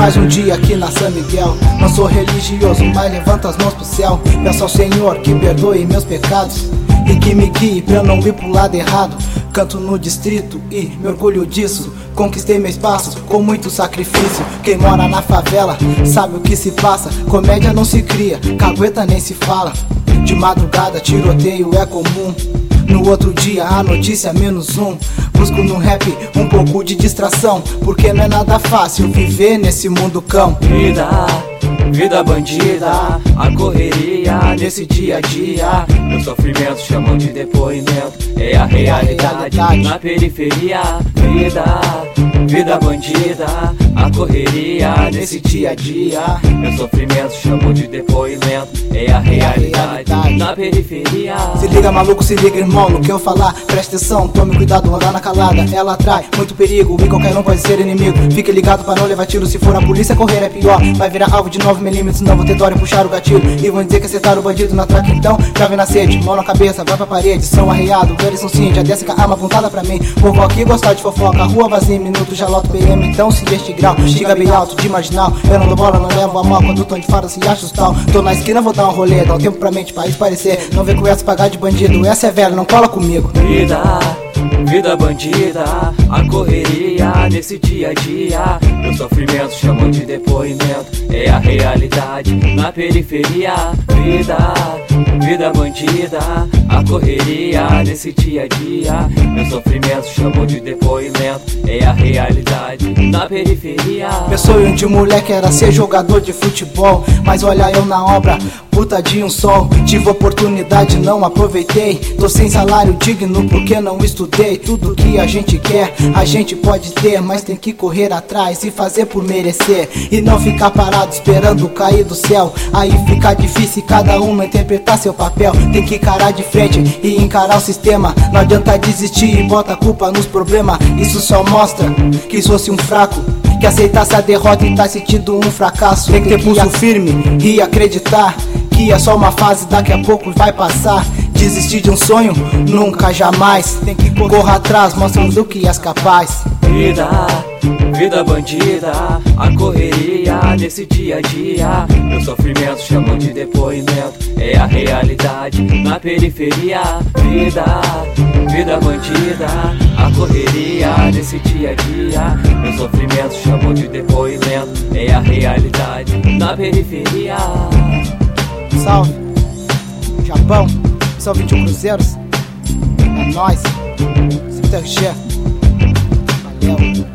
mais um dia aqui na São Miguel. Não sou religioso, mas levanto as mãos pro céu. Peço ao Senhor que perdoe meus pecados e que me guie pra eu não ir pro lado errado. Canto no distrito e me orgulho disso. Conquistei meu espaço com muito sacrifício. Quem mora na favela sabe o que se passa. Comédia não se cria, cagueta nem se fala. De madrugada tiroteio é comum. No outro dia a notícia menos um. Busco no rap um pouco de distração, porque não é nada fácil viver nesse mundo cão. Vida bandida, a correria nesse dia a dia. Meus sofrimentos chamam de depoimento, é a realidade na periferia. Vida bandida, a correria nesse dia a dia. Meus sofrimentos chamam de depoimento, é a realidade na periferia. Se liga maluco, se liga irmão, no que eu falar, presta atenção, tome cuidado, andar na calada. Ela atrai muito perigo e qualquer um pode ser inimigo. Fique ligado pra não levar tiro, se for a polícia correr é pior. Vai virar alvo de 9mm, não vou ter dó em puxar o gatilho. E vão dizer que acertaram o bandido na traca, então já vem na sede, mão na cabeça, vai pra parede. São arreado, eles são sim, já desce com a arma apontada pra mim. Povo aqui gostar de fofoca, rua vazia em minutos, já loto PM. Então se este grau, chega bem alto de marginal. Eu não dou bola, não levo a mal, quando tô de fora se acha os tal. Tô na esquina, vou dar um rolê, dá um tempo pra mente, pra esparecer. Não vem com essa pagar de bandido, essa é velha, não cola comigo. Vida bandida, a correria nesse dia a dia. Meus sofrimentos chamam de depoimento, é a realidade na periferia. Vida bandida, a correria nesse dia a dia. Meus sofrimentos chamam de depoimento, é a realidade na periferia. Meu sonho de moleque era ser jogador de futebol, mas olha eu na obra, puta de um sol. Tive oportunidade, não aproveitei. Tô sem salário digno porque não estudei. Tudo que a gente quer, a gente pode ter, mas tem que correr atrás e fazer por merecer. E não ficar parado esperando cair do céu. Aí fica difícil cada um não interpretar seu papel. Tem que encarar de frente e encarar o sistema. Não adianta desistir e bota a culpa nos problemas. Isso só mostra que sou-se um fraco, que aceitasse a derrota e tá sentindo um fracasso. Tem que ter pulso firme e acreditar que é só uma fase, daqui a pouco vai passar. Desistir de um sonho? Nunca, jamais. Tem que correr atrás, mostrando do que és capaz. Vida bandida, a correria nesse dia a dia. Meus sofrimentos chamam de depoimento, é a realidade na periferia. Vida bandida, a correria nesse dia a dia. Meus sofrimentos chamam de depoimento, é a realidade na periferia. Salve, Japão, são 21 cruzeiros. É nóis, CTG. Valeu.